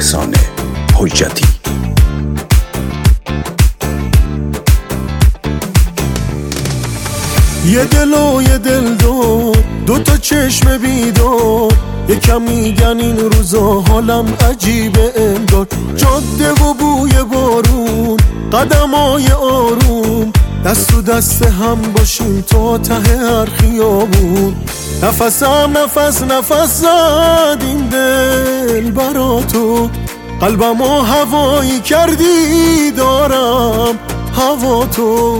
احسان حجتی. یه دل و یه دل دو تا چشم بیدار، یکم میگن این روزا حالم عجیبه انگار. جاده و بوی بارون، قدمای آروم، دست تو دست هم باشیم تا ته هر خیابون. نفسم نفس زد این دل برا تو، قلبمو هوایی کردی دارم هوا تو.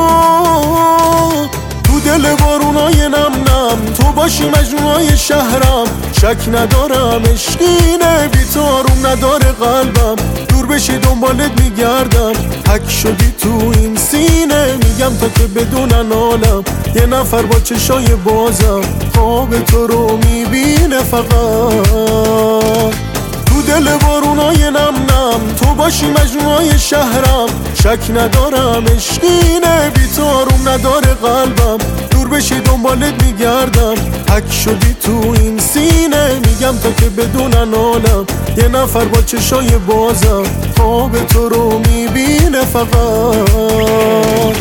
تو دل بارونای نم نم تو باشی مجنونای شهرم، شک ندارم عشقینه بی تو آروم نداره قلبم. دور بشی دنبالت میگردم، حک شدی تو این سینه، میگم تا که بدونن عالم یه نفر با چشای بازم خواب تو رو میبینه فقط. تو دل بارونای نم نم تو باشی مجنونای شهرم، شک ندارم عشقینه بی تو آروم نداره قلبم. دور بشی دنبالت میگردم، حک شدی تو این سینه، میگم تا که بدونن عالم یه نفر با چشای بازم خواب تو رو میبینه فقط.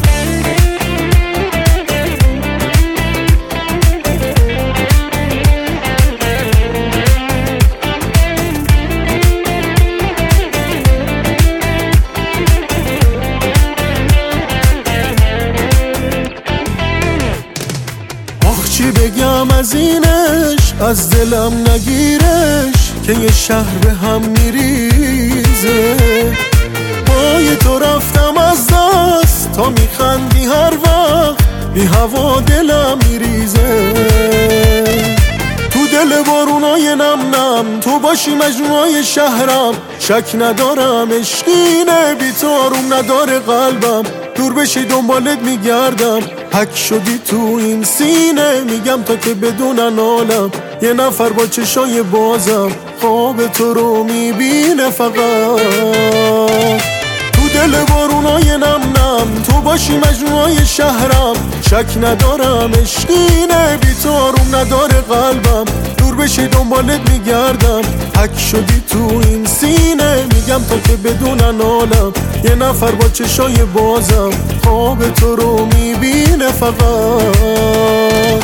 چی بگم از اینش، از دلم نگیرش که یه شهر به هم میریزه. پای تو رفتم از دست تا میخندی هر وقت، بی هوا دلم میریزه. تو دل بارونای نم نم تو باشی مجنونای شهرم، شک ندارم عشقینه بی تو آروم نداره قلبم. دور بشی دنبالت میگردم، حک شدی تو این سینه، میگم تا که بدونن عالم یه نفر با چشای بازم خواب تو رو میبینه فقط. تو دل بارونای نم نم تو باشی مجنونای شهرم، شک ندارم عشقینه بی تو آروم نداره قلبم. دور بشی دنبالت میگردم، حک شدی تو این سینه، میگم تا که بدونن عالم یه نفر با چشای بازم خواب تو رو میبینه فقط.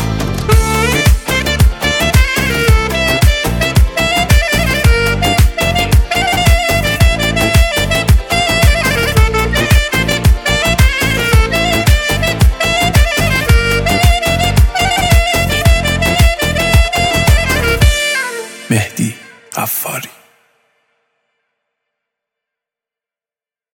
مهدی غفاری.